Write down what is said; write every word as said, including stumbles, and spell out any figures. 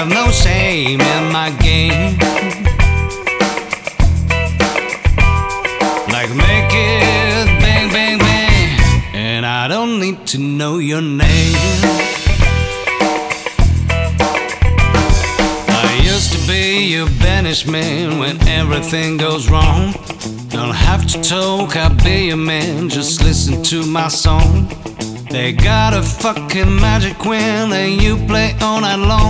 have no shame in my game. Like make it bang, bang, bang, and I don't need to know your name. I used to be your banishment when everything goes wrong. Don't have to talk, I'll be your man, just listen to my song. They got a fucking magic queen that you play all night long.